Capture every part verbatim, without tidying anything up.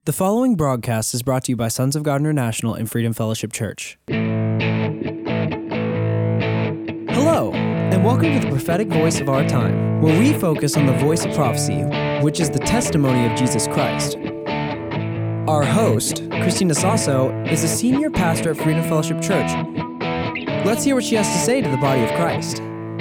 The following broadcast is brought to you by Sons of God International and Freedom Fellowship Church. Hello, and welcome to the prophetic voice of our time, where we focus on the voice of prophecy, which is the testimony of Jesus Christ. Our host, Christina Sasso, is a senior pastor at Freedom Fellowship Church. Let's hear what she has to say to the body of Christ.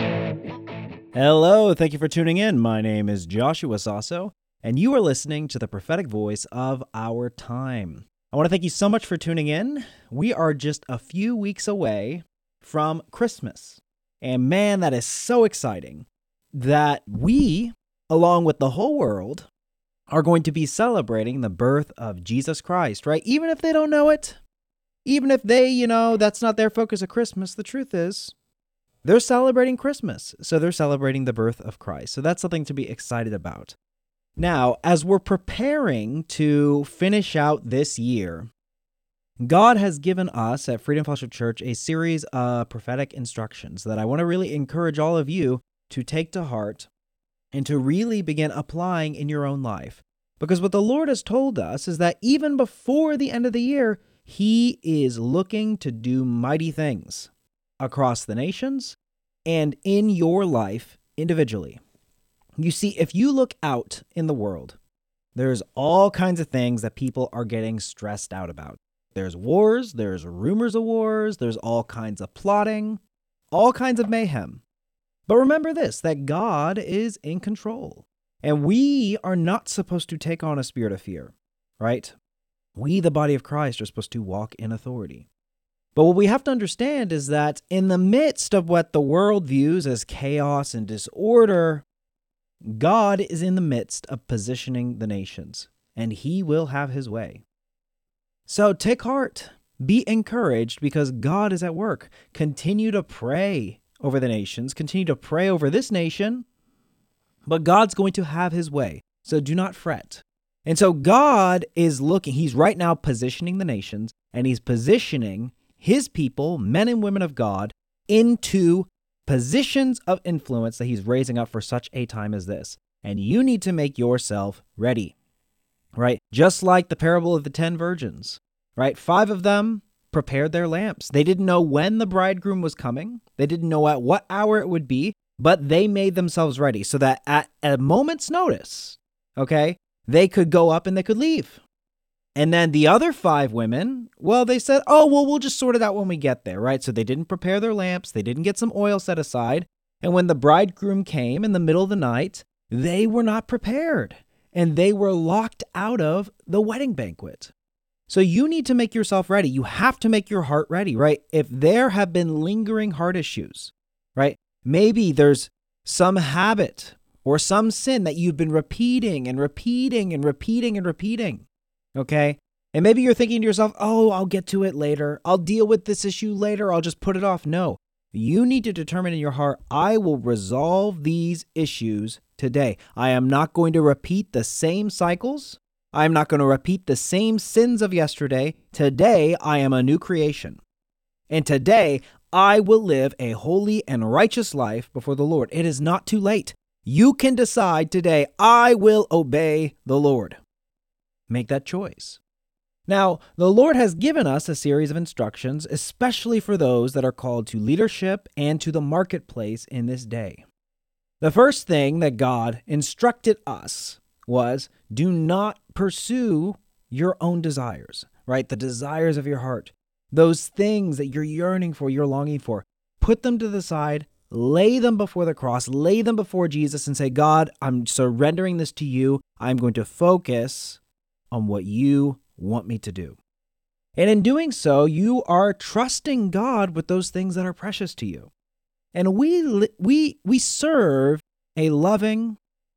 Hello, thank you for tuning in. My name is Joshua Sasso, and you are listening to the prophetic voice of our time. I want to thank you so much for tuning in. We are just a few weeks away from Christmas. And man, that is so exciting that we, along with the whole world, are going to be celebrating the birth of Jesus Christ, right? Even if they don't know it, even if they, you know, that's not their focus of Christmas, the truth is, they're celebrating Christmas. So they're celebrating the birth of Christ. So that's something to be excited about. Now, as we're preparing to finish out this year, God has given us at Freedom Fellowship Church a series of prophetic instructions that I want to really encourage all of you to take to heart and to really begin applying in your own life. Because what the Lord has told us is that even before the end of the year, He is looking to do mighty things across the nations and in your life individually. You see, if you look out in the world, there's all kinds of things that people are getting stressed out about. There's wars, there's rumors of wars, there's all kinds of plotting, all kinds of mayhem. But remember this, that God is in control, and we are not supposed to take on a spirit of fear, right? We, the body of Christ, are supposed to walk in authority. But what we have to understand is that in the midst of what the world views as chaos and disorder, God is in the midst of positioning the nations, and He will have His way. So take heart, be encouraged, because God is at work. Continue to pray over the nations, continue to pray over this nation, but God's going to have His way, so do not fret. And so God is looking, He's right now positioning the nations, and He's positioning His people, men and women of God, into positions of influence that He's raising up for such a time as this. And you need to make yourself ready, right? Just like the parable of the ten virgins, right? Five of them prepared their lamps. They didn't know when the bridegroom was coming. They didn't know at what hour it would be, but they made themselves ready so that at a moment's notice, okay, they could go up and they could leave. And then the other five women, well, they said, oh, well, we'll just sort it out when we get there, right? So they didn't prepare their lamps. They didn't get some oil set aside. And when the bridegroom came in the middle of the night, they were not prepared. And they were locked out of the wedding banquet. So you need to make yourself ready. You have to make your heart ready, right? If there have been lingering heart issues, right? Maybe there's some habit or some sin that you've been repeating and repeating and repeating and repeating. Okay? And maybe you're thinking to yourself, oh, I'll get to it later. I'll deal with this issue later. I'll just put it off. No, you need to determine in your heart, I will resolve these issues today. I am not going to repeat the same cycles. I'm not going to repeat the same sins of yesterday. Today, I am a new creation. And today, I will live a holy and righteous life before the Lord. It is not too late. You can decide today, I will obey the Lord. Make that choice. Now, the Lord has given us a series of instructions, especially for those that are called to leadership and to the marketplace in this day. The first thing that God instructed us was, do not pursue your own desires, right? The desires of your heart, those things that you're yearning for, you're longing for. Put them to the side, lay them before the cross, lay them before Jesus and say, God, I'm surrendering this to you. I'm going to focus on what you want me to do. And in doing so, you are trusting God with those things that are precious to you. And we we we serve a loving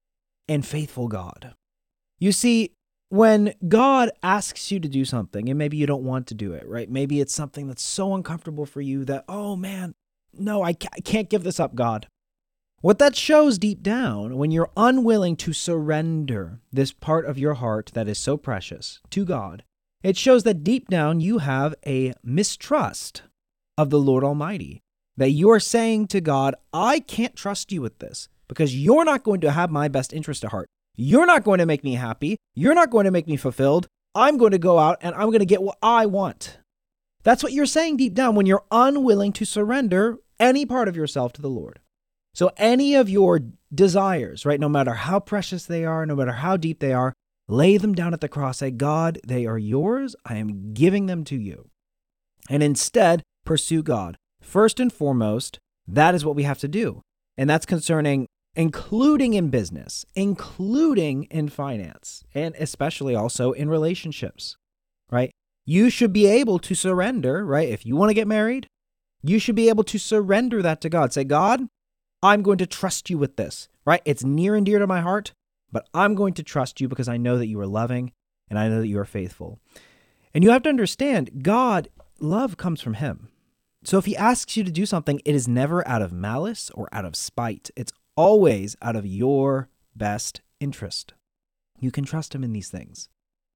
and faithful God. You see, when God asks you to do something, and maybe you don't want to do it, right? Maybe it's something that's so uncomfortable for you that, oh man, no, I can't give this up, God. What that shows deep down, when you're unwilling to surrender this part of your heart that is so precious to God, it shows that deep down you have a mistrust of the Lord Almighty. That you are saying to God, I can't trust you with this because you're not going to have my best interest at heart. You're not going to make me happy. You're not going to make me fulfilled. I'm going to go out and I'm going to get what I want. That's what you're saying deep down when you're unwilling to surrender any part of yourself to the Lord. So any of your desires, right, no matter how precious they are, no matter how deep they are, lay them down at the cross. Say, God, they are yours. I am giving them to you. And instead, pursue God. First and foremost, that is what we have to do. And that's concerning including in business, including in finance, and especially also in relationships, right? You should be able to surrender, right? If you want to get married, you should be able to surrender that to God. Say, God, I'm going to trust you with this, right? It's near and dear to my heart, but I'm going to trust you because I know that you are loving and I know that you are faithful. And you have to understand, God, love comes from him. So if he asks you to do something, it is never out of malice or out of spite. It's always out of your best interest. You can trust him in these things.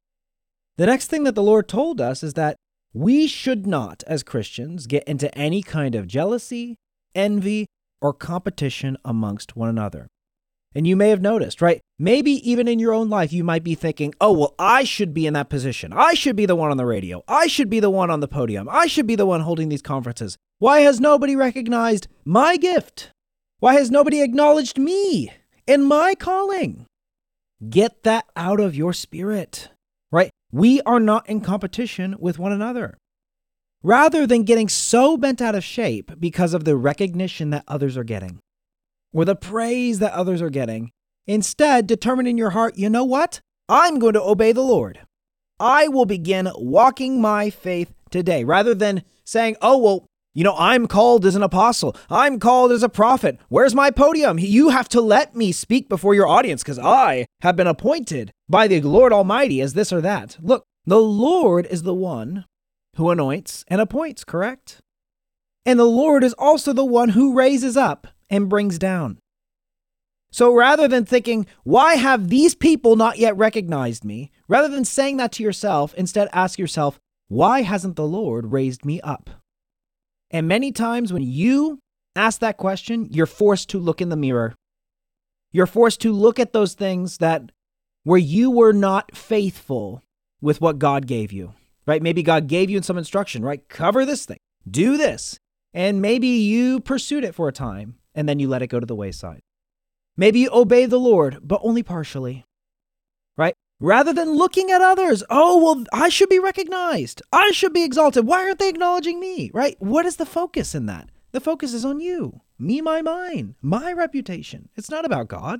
The next thing that the Lord told us is that we should not, as Christians, get into any kind of jealousy, envy, or competition amongst one another. And you may have noticed, right? Maybe even in your own life, you might be thinking, oh, well, I should be in that position. I should be the one on the radio. I should be the one on the podium. I should be the one holding these conferences. Why has nobody recognized my gift? Why has nobody acknowledged me and my calling? Get that out of your spirit, right? We are not in competition with one another. Rather than getting so bent out of shape because of the recognition that others are getting or the praise that others are getting, instead determine in your heart, you know what? I'm going to obey the Lord. I will begin walking my faith today rather than saying, oh, well, you know, I'm called as an apostle. I'm called as a prophet. Where's my podium? You have to let me speak before your audience because I have been appointed by the Lord Almighty as this or that. Look, the Lord is the one who anoints and appoints, correct? And the Lord is also the one who raises up and brings down. So rather than thinking, why have these people not yet recognized me? Rather than saying that to yourself, instead ask yourself, why hasn't the Lord raised me up? And many times when you ask that question, you're forced to look in the mirror. You're forced to look at those things that where you were not faithful with what God gave you, right? Maybe God gave you some instruction, right? Cover this thing, do this. And maybe you pursued it for a time and then you let it go to the wayside. Maybe you obey the Lord, but only partially, right? Rather than looking at others, oh, well, I should be recognized. I should be exalted. Why aren't they acknowledging me, right? What is the focus in that? The focus is on you, me, my, mine, my reputation. It's not about God.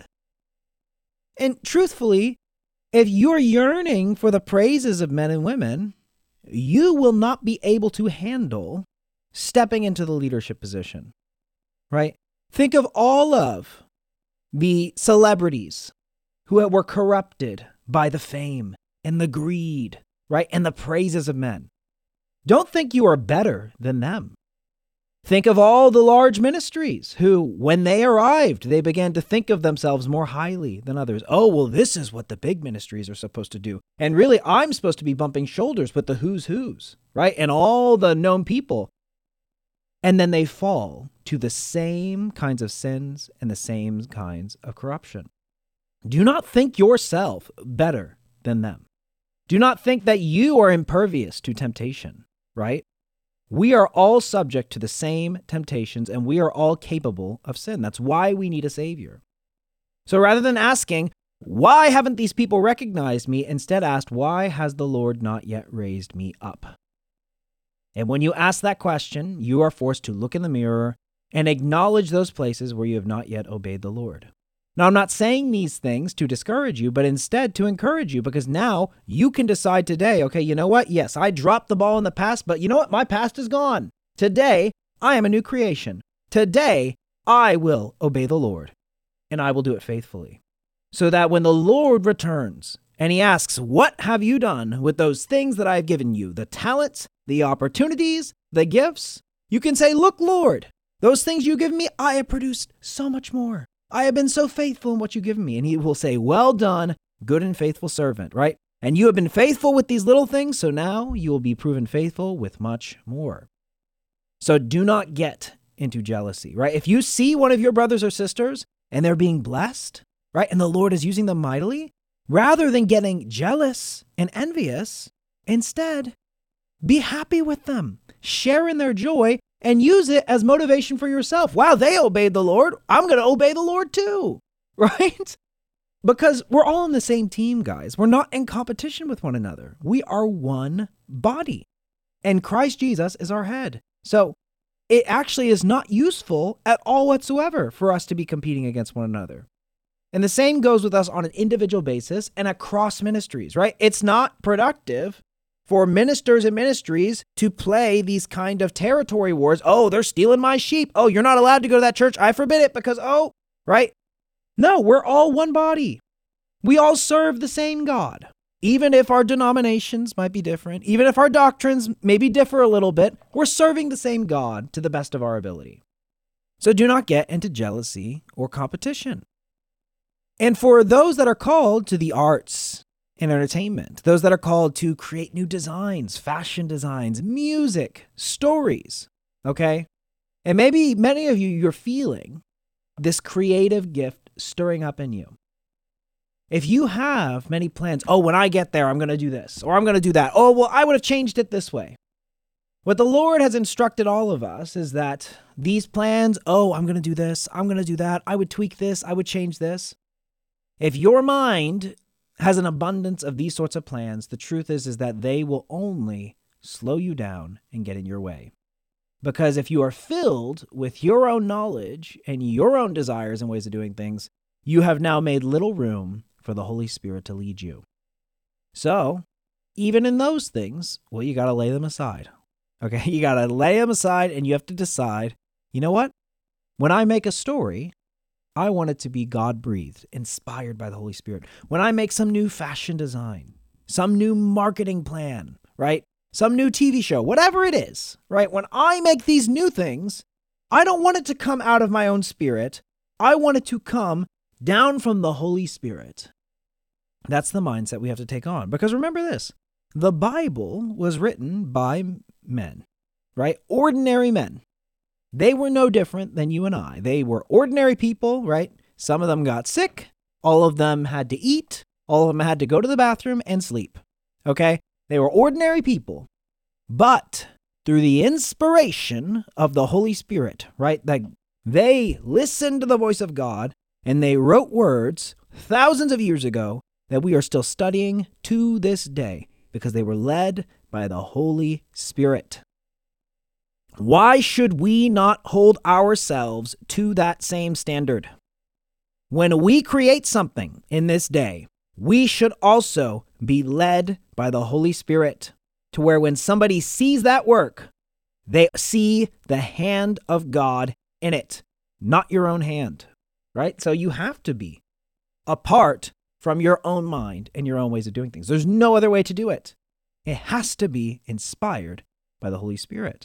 And truthfully, if you're yearning for the praises of men and women, you will not be able to handle stepping into the leadership position, right? Think of all of the celebrities who were corrupted by the fame and the greed, right? And the praises of men. Don't think you are better than them. Think of all the large ministries who, when they arrived, they began to think of themselves more highly than others. Oh, well, this is what the big ministries are supposed to do. And really, I'm supposed to be bumping shoulders with the who's who's, right? And all the known people. And then they fall to the same kinds of sins and the same kinds of corruption. Do not think yourself better than them. Do not think that you are impervious to temptation, right? We are all subject to the same temptations and we are all capable of sin. That's why we need a Savior. So rather than asking, why haven't these people recognized me? Instead ask, why has the Lord not yet raised me up? And when you ask that question, you are forced to look in the mirror and acknowledge those places where you have not yet obeyed the Lord. Now, I'm not saying these things to discourage you, but instead to encourage you, because now you can decide today, okay, you know what? Yes, I dropped the ball in the past, but you know what? My past is gone. Today, I am a new creation. Today, I will obey the Lord, and I will do it faithfully. So that when the Lord returns and he asks, what have you done with those things that I have given you? The talents, the opportunities, the gifts? You can say, look, Lord, those things you've given me, I have produced so much more. I have been so faithful in what you've given me. And he will say, well done, good and faithful servant, right? And you have been faithful with these little things, so now you will be proven faithful with much more. So do not get into jealousy, right? If you see one of your brothers or sisters and they're being blessed, right, and the Lord is using them mightily, Rather than getting jealous and envious, instead, be happy with them, share in their joy, and use it as motivation for yourself. Wow, they obeyed the Lord. I'm going to obey the Lord too, right? Because we're all on the same team, guys. We're not in competition with one another. We are one body, and Christ Jesus is our head. So it actually is not useful at all whatsoever for us to be competing against one another. And the same goes with us on an individual basis and across ministries, right? It's not productive for ministers and ministries to play these kind of territory wars. Oh, they're stealing my sheep. Oh, you're not allowed to go to that church. I forbid it because, oh, right? No, we're all one body. We all serve the same God. Even if our denominations might be different, even if our doctrines maybe differ a little bit, we're serving the same God to the best of our ability. So do not get into jealousy or competition. And for those that are called to the arts and entertainment, those that are called to create new designs, fashion designs, music, stories, okay? And maybe many of you, you're feeling this creative gift stirring up in you. If you have many plans, oh, when I get there, I'm going to do this, or I'm going to do that. Oh, well, I would have changed it this way. What the Lord has instructed all of us is that these plans, oh, I'm going to do this, I'm going to do that, I would tweak this, I would change this. If your mind has an abundance of these sorts of plans, the truth is, is that they will only slow you down and get in your way. Because if you are filled with your own knowledge and your own desires and ways of doing things, you have now made little room for the Holy Spirit to lead you. So, even in those things, well, you got to lay them aside. Okay, you got to lay them aside and you have to decide, you know what? When I make a story, I want it to be God-breathed, inspired by the Holy Spirit. When I make some new fashion design, some new marketing plan, right? Some new T V show, whatever it is, right? When I make these new things, I don't want it to come out of my own spirit. I want it to come down from the Holy Spirit. That's the mindset we have to take on. Because remember this, the Bible was written by men, right? Ordinary men. They were no different than you and I. They were ordinary people, right? Some of them got sick. All of them had to eat. All of them had to go to the bathroom and sleep, okay? They were ordinary people. But through the inspiration of the Holy Spirit, right? Like they listened to the voice of God and they wrote words thousands of years ago that we are still studying to this day because they were led by the Holy Spirit. Why should we not hold ourselves to that same standard? When we create something in this day, we should also be led by the Holy Spirit to where when somebody sees that work, they see the hand of God in it, not your own hand, right? So you have to be apart from your own mind and your own ways of doing things. There's no other way to do it. It has to be inspired by the Holy Spirit.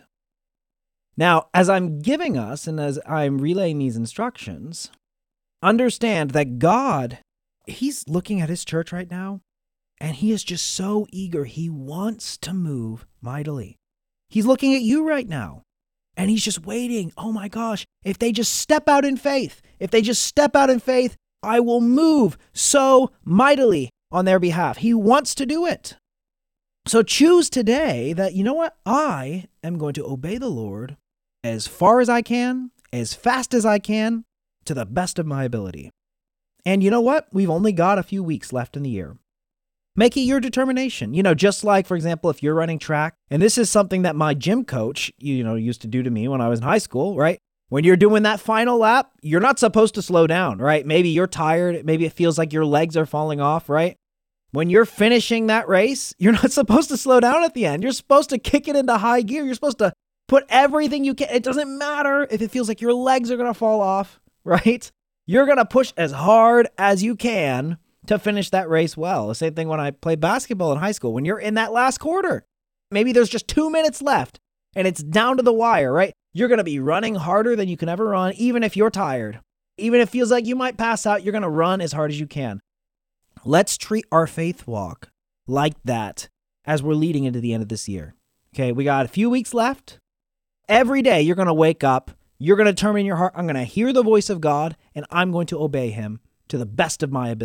Now, as I'm giving us and as I'm relaying these instructions, understand that God, He's looking at His church right now, and He is just so eager. He wants to move mightily. He's looking at you right now, and He's just waiting. Oh my gosh, if they just step out in faith, if they just step out in faith, I will move so mightily on their behalf. He wants to do it. So choose today that, you know what? I am going to obey the Lord as far as I can, as fast as I can, to the best of my ability. And you know what? We've only got a few weeks left in the year. Make it your determination. You know, just like, for example, if you're running track, and this is something that my gym coach, you know, used to do to me when I was in high school, right? When you're doing that final lap, you're not supposed to slow down, right? Maybe you're tired. Maybe it feels like your legs are falling off, right? When you're finishing that race, you're not supposed to slow down at the end. You're supposed to kick it into high gear. You're supposed to put everything you can. It doesn't matter if it feels like your legs are going to fall off, right? You're going to push as hard as you can to finish that race well. The same thing when I played basketball in high school. When you're in that last quarter, maybe there's just two minutes left and it's down to the wire, right? You're going to be running harder than you can ever run, even if you're tired. Even if it feels like you might pass out, you're going to run as hard as you can. Let's treat our faith walk like that as we're leading into the end of this year. Okay, we got a few weeks left. Every day you're going to wake up, you're going to determine in your heart, I'm going to hear the voice of God, and I'm going to obey Him to the best of my ability.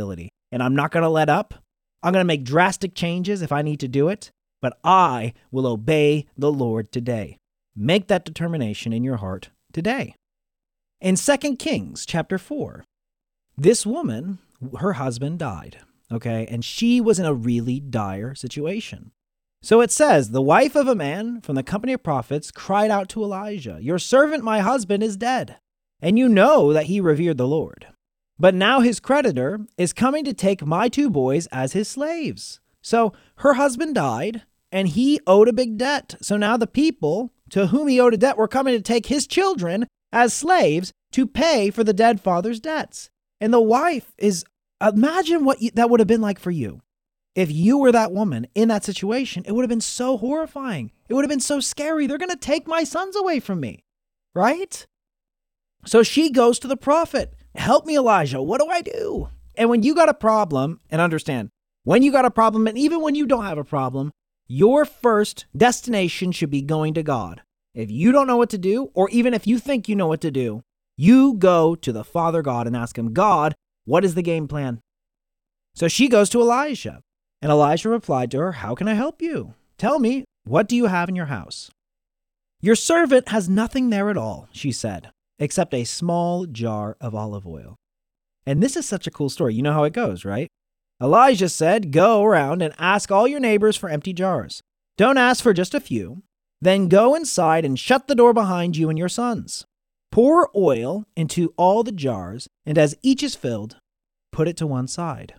and I'm not going to let up. I'm going to make drastic changes if I need to do it, but I will obey the Lord today. Make that determination in your heart today. In Second Kings chapter four, this woman, her husband died, okay, and she was in a really dire situation. So it says, the wife of a man from the company of prophets cried out to Elijah, "Your servant, my husband, is dead, and you know that he revered the Lord. But now his creditor is coming to take my two boys as his slaves." So her husband died, and he owed a big debt. So now the people to whom he owed a debt were coming to take his children as slaves to pay for the dead father's debts. And the wife is, imagine what you, that would have been like for you. If you were that woman in that situation, it would have been so horrifying. It would have been so scary. They're going to take my sons away from me, right? So she goes to the prophet. "Help me, Elijah. What do I do?" And when you got a problem, and understand, when you got a problem, and even when you don't have a problem, your first destination should be going to God. If you don't know what to do, or even if you think you know what to do, you go to the Father God and ask him, "God, what is the game plan?" So she goes to Elijah, and Elijah replied to her, "How can I help you? Tell me, what do you have in your house?" "Your servant has nothing there at all," she said, "except a small jar of olive oil." And this is such a cool story. You know how it goes, right? Elijah said, "Go around and ask all your neighbors for empty jars. Don't ask for just a few. Then go inside and shut the door behind you and your sons. Pour oil into all the jars, and as each is filled, put it to one side."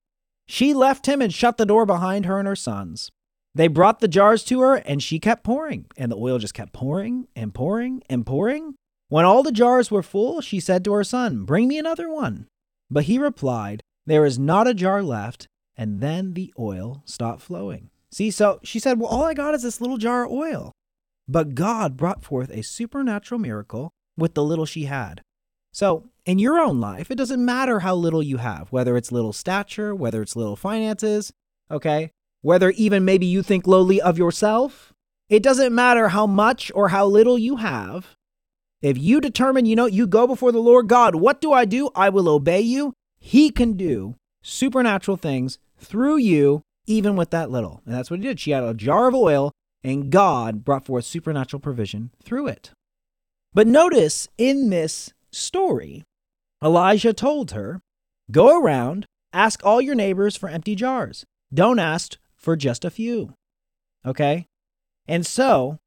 She left him and shut the door behind her and her sons. They brought the jars to her, and she kept pouring, and the oil just kept pouring and pouring and pouring. When all the jars were full, she said to her son, "Bring me another one." But he replied, "There is not a jar left," and then the oil stopped flowing. See, so she said, "Well, all I got is this little jar of oil." But God brought forth a supernatural miracle with the little she had. So in your own life, it doesn't matter how little you have, whether it's little stature, whether it's little finances, okay? Whether even maybe you think lowly of yourself. It doesn't matter how much or how little you have. If you determine, you know, you go before the Lord, "God, what do I do? I will obey you." He can do supernatural things through you, even with that little. And that's what he did. She had a jar of oil, and God brought forth supernatural provision through it. But notice in this story, Elijah told her, "Go around, ask all your neighbors for empty jars. Don't ask for just a few." Okay? And so,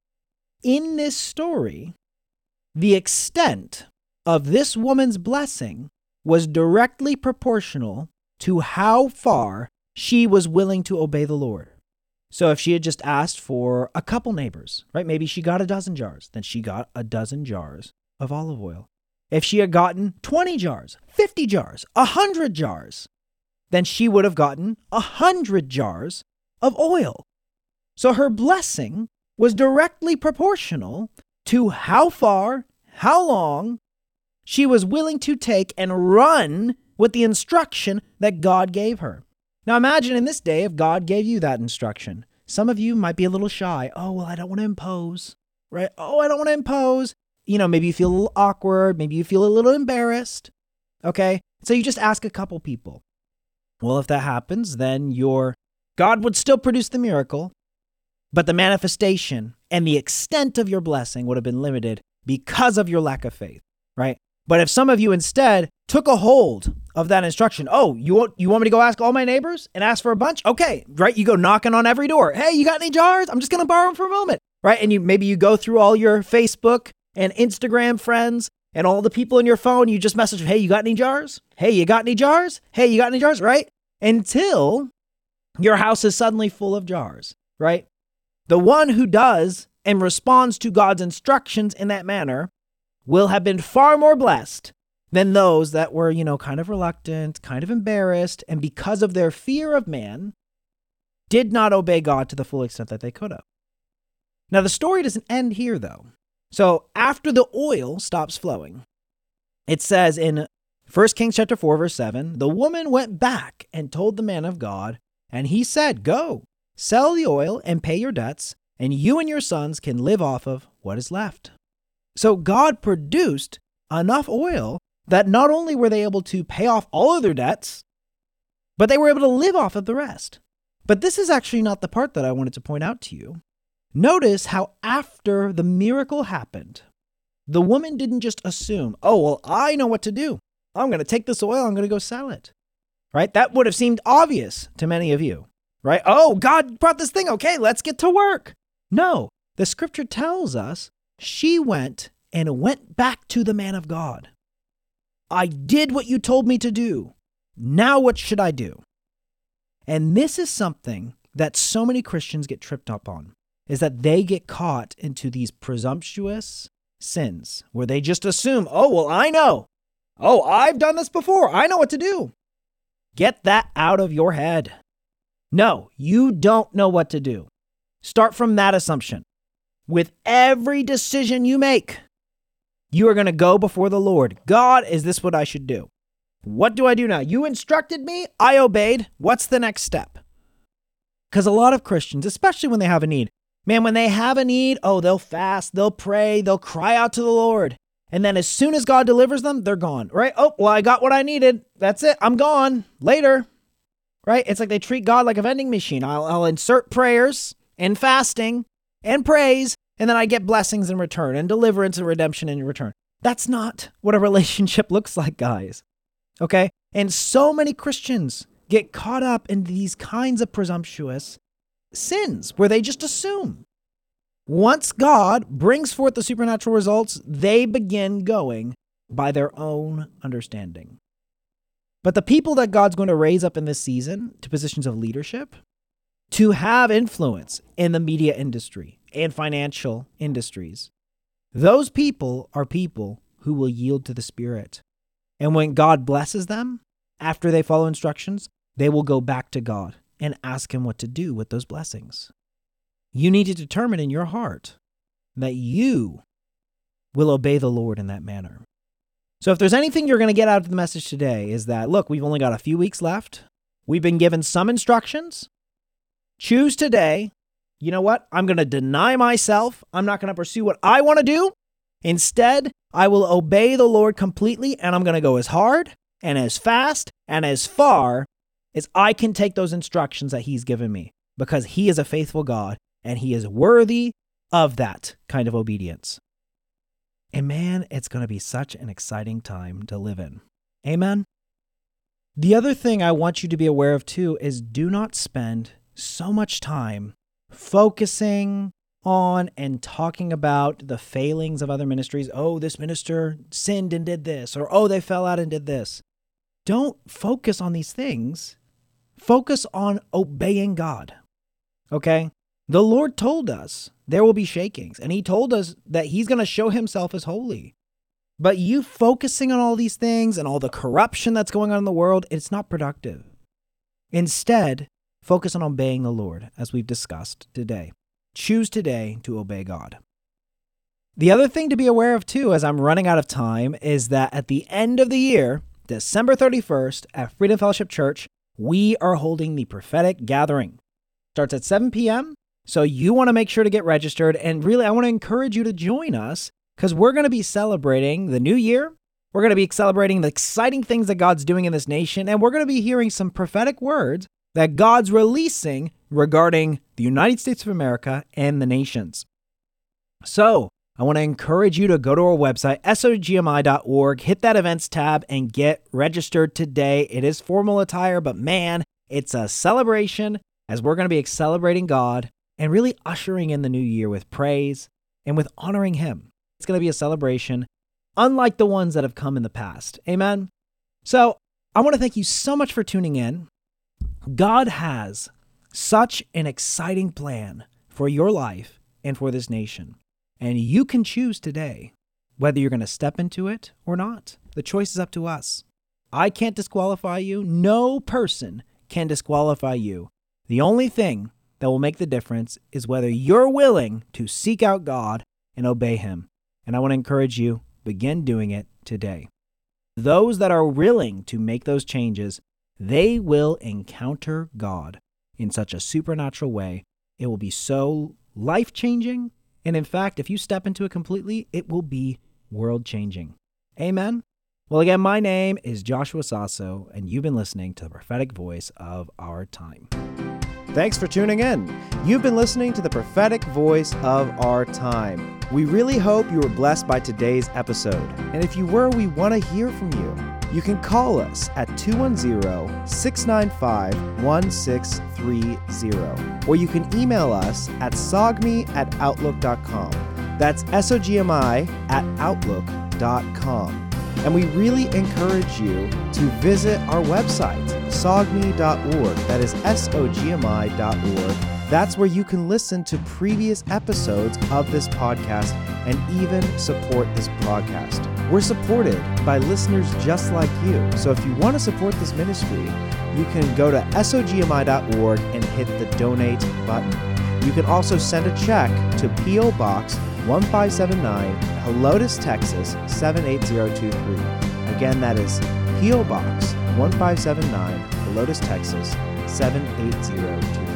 in this story, the extent of this woman's blessing was directly proportional to how far she was willing to obey the Lord. So if she had just asked for a couple neighbors, right? Maybe she got a dozen jars, then she got a dozen jars of olive oil. If she had gotten twenty jars, fifty jars, one hundred jars, then she would have gotten one hundred jars of oil. So her blessing was directly proportional to how far, how long she was willing to take and run with the instruction that God gave her. Now imagine in this day if God gave you that instruction. Some of you might be a little shy. "Oh, well, I don't want to impose," right? "Oh, I don't want to impose." You know, maybe you feel a little awkward. Maybe you feel a little embarrassed. Okay? So you just ask a couple people. Well, if that happens, then your God would still produce the miracle, but the manifestation and the extent of your blessing would have been limited because of your lack of faith, right? But if some of you instead took a hold of that instruction, "Oh, you want, you want me to go ask all my neighbors and ask for a bunch?" Okay, right? You go knocking on every door. "Hey, you got any jars? I'm just going to borrow them for a moment," right? And you maybe you go through all your Facebook and Instagram friends and all the people in your phone. You just message, "Hey, you got any jars? Hey, you got any jars? Hey, you got any jars?" Right? Until your house is suddenly full of jars, right? The one who does and responds to God's instructions in that manner will have been far more blessed than those that were, you know, kind of reluctant, kind of embarrassed, and because of their fear of man, did not obey God to the full extent that they could have. Now, the story doesn't end here, though. So after the oil stops flowing, it says in First Kings chapter four, verse seven, "The woman went back and told the man of God, and he said, 'Go, sell the oil and pay your debts, and you and your sons can live off of what is left.'" So God produced enough oil that not only were they able to pay off all of their debts, but they were able to live off of the rest. But this is actually not the part that I wanted to point out to you. Notice how after the miracle happened, the woman didn't just assume, oh, well, I know what to do. I'm going to take this oil, I'm going to go sell it. Right? That would have seemed obvious to many of you. Right? Oh, God brought this thing. Okay, let's get to work. No, the scripture tells us she went and went back to the man of God. I did what you told me to do. Now what should I do? And this is something that so many Christians get tripped up on, is that they get caught into these presumptuous sins where they just assume, oh, well, I know. Oh, I've done this before. I know what to do. Get that out of your head. No, you don't know what to do. Start from that assumption. With every decision you make, you are going to go before the Lord. God, is this what I should do? What do I do now? You instructed me. I obeyed. What's the next step? Because a lot of Christians, especially when they have a need, man, when they have a need, oh, they'll fast, they'll pray, they'll cry out to the Lord. And then as soon as God delivers them, they're gone, right? Oh, well, I got what I needed. That's it. I'm gone. Later, right? It's like they treat God like a vending machine. I'll, I'll insert prayers and fasting and praise, and then I get blessings in return and deliverance and redemption in return. That's not what a relationship looks like, guys. Okay? And so many Christians get caught up in these kinds of presumptuous sins where they just assume. Once God brings forth the supernatural results, they begin going by their own understanding. But the people that God's going to raise up in this season to positions of leadership, to have influence in the media industry and financial industries, those people are people who will yield to the Spirit. And when God blesses them, after they follow instructions, they will go back to God and ask Him what to do with those blessings. You need to determine in your heart that you will obey the Lord in that manner. So if there's anything you're going to get out of the message today is that, look, we've only got a few weeks left. We've been given some instructions. Choose today. You know what? I'm going to deny myself. I'm not going to pursue what I want to do. Instead, I will obey the Lord completely, and I'm going to go as hard and as fast and as far as I can take those instructions that He's given me, because He is a faithful God and He is worthy of that kind of obedience. And man, it's going to be such an exciting time to live in. Amen? The other thing I want you to be aware of too is do not spend so much time focusing on and talking about the failings of other ministries. Oh, this minister sinned and did this, or oh, they fell out and did this. Don't focus on these things. Focus on obeying God. Okay? The Lord told us there will be shakings, and He told us that He's going to show Himself as holy. But you focusing on all these things and all the corruption that's going on in the world, it's not productive. Instead, focus on obeying the Lord, as we've discussed today. Choose today to obey God. The other thing to be aware of too, as I'm running out of time, is that at the end of the year, December thirty-first, at Freedom Fellowship Church, we are holding the prophetic gathering. Starts at seven p.m., so you want to make sure to get registered. And really, I want to encourage you to join us because we're going to be celebrating the new year. We're going to be celebrating the exciting things that God's doing in this nation. And we're going to be hearing some prophetic words that God's releasing regarding the United States of America and the nations. So I want to encourage you to go to our website, S O G M I dot org, hit that events tab and get registered today. It is formal attire, but man, it's a celebration as we're going to be celebrating God and really ushering in the new year with praise and with honoring Him. It's going to be a celebration unlike the ones that have come in the past. Amen? So I want to thank you so much for tuning in. God has such an exciting plan for your life and for this nation. And you can choose today whether you're going to step into it or not. The choice is up to us. I can't disqualify you. No person can disqualify you. The only thing that will make the difference is whether you're willing to seek out God and obey Him. And I want to encourage you, begin doing it today. Those that are willing to make those changes, they will encounter God in such a supernatural way. It will be so life-changing. And in fact, if you step into it completely, it will be world-changing. Amen? Well, again, my name is Joshua Sasso, and you've been listening to the prophetic voice of our time. Thanks for tuning in. You've been listening to the prophetic voice of our time. We really hope you were blessed by today's episode. And if you were, we want to hear from you. You can call us at two one zero, six nine five, one six three zero, or you can email us at sogmi at outlook dot com. That's S O G M I at outlook dot com. And we really encourage you to visit our website, sogmi dot org. That is S O G M I dot org. That's where you can listen to previous episodes of this podcast and even support this broadcast. We're supported by listeners just like you. So if you want to support this ministry, you can go to S O G M I dot org and hit the donate button. You can also send a check to P O Box one five seven nine, Helotes, Texas seven eight zero two three. Again, that is P O Box one five seven nine, Helotes, Texas seven eight zero two three.